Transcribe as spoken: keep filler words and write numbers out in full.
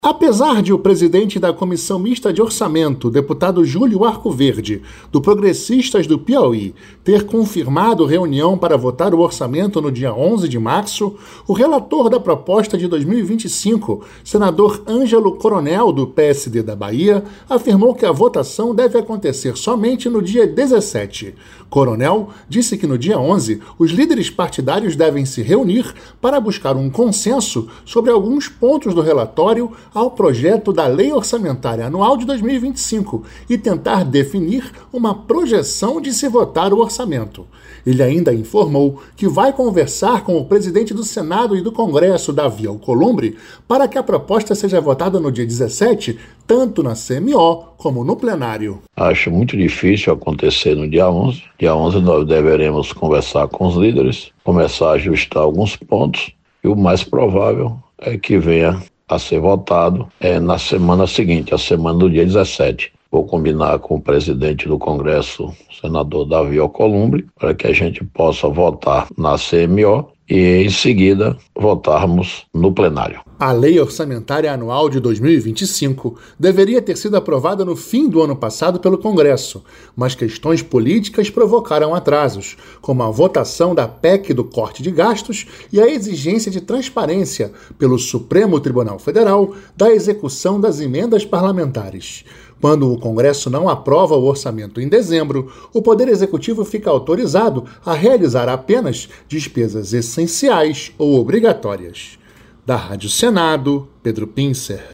Apesar de o presidente da Comissão Mista de Orçamento, deputado Júlio Arcoverde, do Progressistas do Piauí, ter confirmado reunião para votar o orçamento no dia onze de março, o relator da proposta de dois mil e vinte e cinco, senador Ângelo Coronel, do P S D da Bahia, afirmou que a votação deve acontecer somente no dia dezessete. Coronel disse que no dia onze, os líderes partidários devem se reunir para buscar um consenso sobre alguns pontos do relatório ao projeto da Lei Orçamentária Anual de dois mil e vinte e cinco e tentar definir uma projeção de se votar o orçamento. Ele ainda informou que vai conversar com o presidente do Senado e do Congresso, Davi Alcolumbre, para que a proposta seja votada no dia dezessete, tanto na C M O como no plenário. Acho muito difícil acontecer no dia onze. Dia onze nós deveremos conversar com os líderes, começar a ajustar alguns pontos e o mais provável é que venha a ser votado é, na semana seguinte, a semana do dia dezessete. Vou combinar com o presidente do Congresso, senador Davi Alcolumbre, para que a gente possa votar na C M O e, em seguida, votarmos no plenário. A Lei Orçamentária Anual de dois mil e vinte e cinco deveria ter sido aprovada no fim do ano passado pelo Congresso, mas questões políticas provocaram atrasos, como a votação da P E C do corte de gastos e a exigência de transparência pelo Supremo Tribunal Federal da execução das emendas parlamentares. Quando o Congresso não aprova o orçamento em dezembro, o Poder Executivo fica autorizado a realizar apenas despesas essenciais ou obrigatórias. Da Rádio Senado, Pedro Pincer.